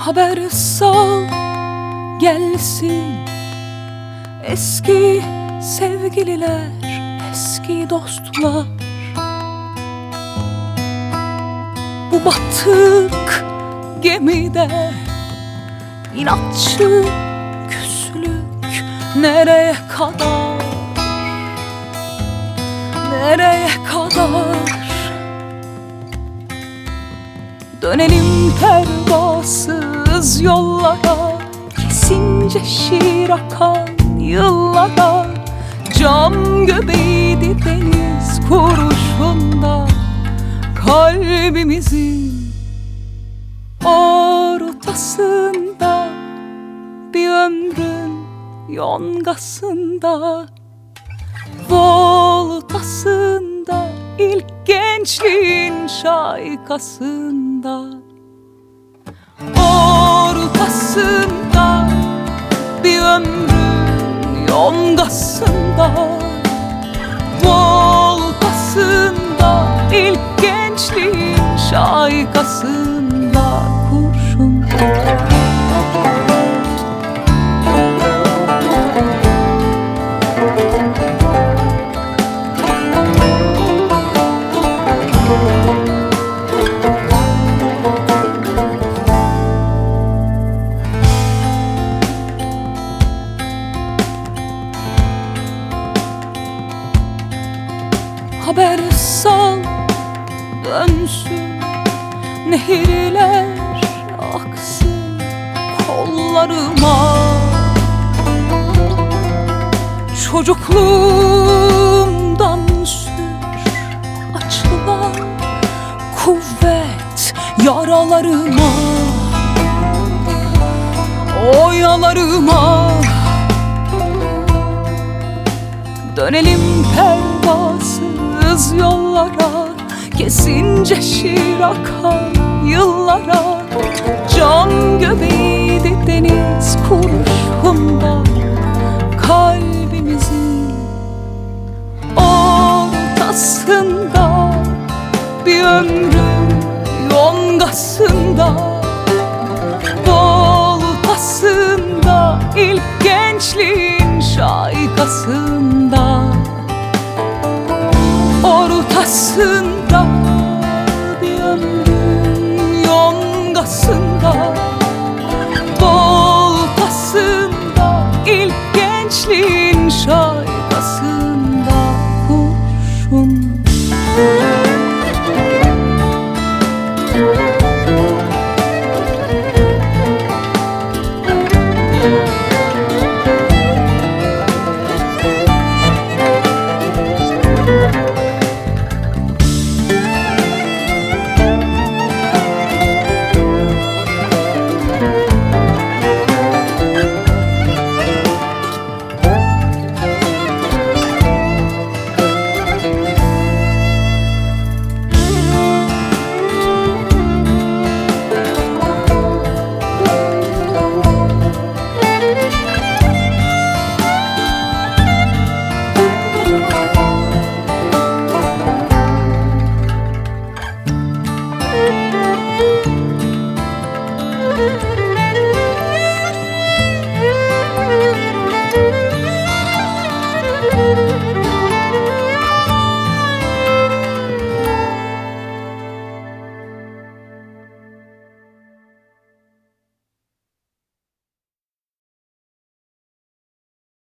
Haber sal gelsin, eski sevgililer, eski dostlar. Bu batık gemide inatçı küslük nereye kadar? Nereye kadar? Dönelim pervasız yollara, kesince şiir akan yıllara. Cam göbeğiydi deniz kurşunda, kalbimizin ortasında, bir ömrün yongasında, voltasında, ilk gençliğin şaykasında, ortasında, bir ömrün yongasında, voltasında, ilk gençliğin şaykasında, kurşun. Haber sal dönsün, nehirler aksın kollarıma. Çocukluğumdan sür açılan kuvvet yaralarıma, o yaralarıma. Dönelim pervasız yollara, kesince şiir akan yıllara. Cam göbeğiydi deniz kurşunda, kalbimizin ortasında, bir ömrün yongasında, voltasında, ilk gençliğin şaykasında, ortasında, bir ömrün yongasında,